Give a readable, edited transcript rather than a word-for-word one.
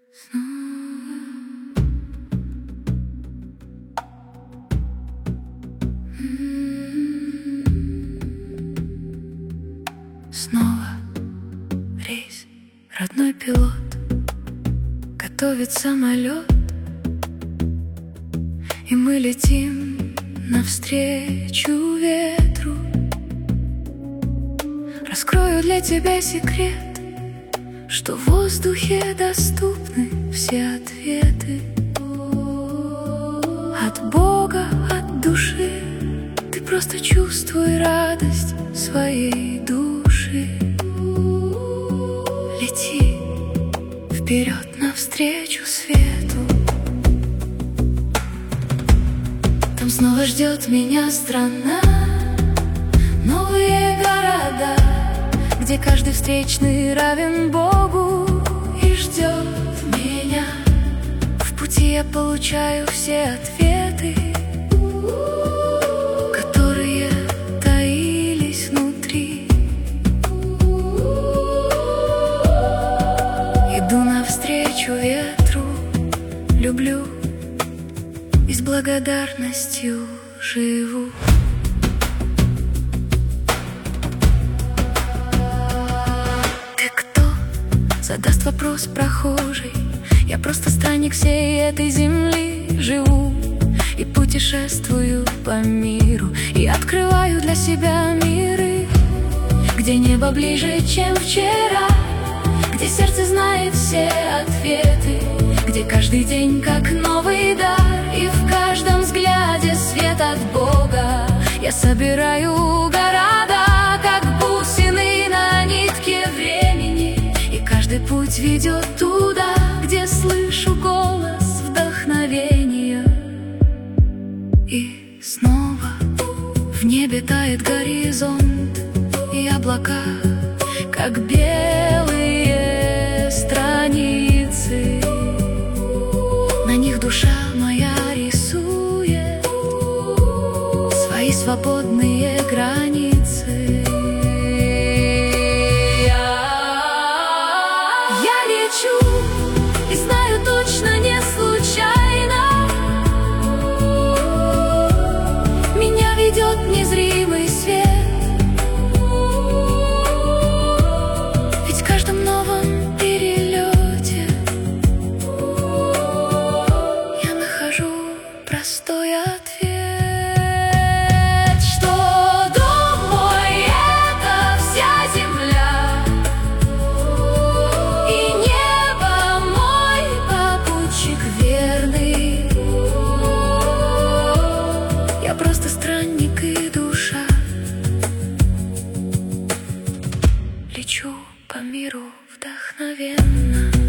Снова рейс, родной пилот готовит самолет, и мы летим навстречу ветру. Раскрою для тебя секрет, что в воздухе доступны все ответы. От Бога, от души, ты просто чувствуй радость своей души. Лети вперед навстречу свету. Там снова ждет меня страна, новые города, где каждый встречный равен Богу и ждет меня. В пути я получаю все ответы, которые таились внутри. Иду навстречу ветру, люблю и с благодарностью живу. Задаст вопрос прохожий. Я просто странник всей этой земли. Живу и путешествую по миру, и открываю для себя миры, где небо ближе, чем вчера, где сердце знает все ответы, где каждый день как новый дар, и в каждом взгляде свет от Бога. Я собираю города, как бусины на нитке времени, и каждый путь ведет туда, где слышу голос вдохновения. И снова в небе тает горизонт, и облака, как белые страницы. На них душа моя рисует свои свободные границы. Я лечу и знаю точно не случайно, меня ведет незримый свет. Ведь в каждом новом перелете я нахожу простой ответ, что дом мой — это вся земля, и небо мой попутчик верный. Я просто странник и душа, лечу по миру вдохновенно.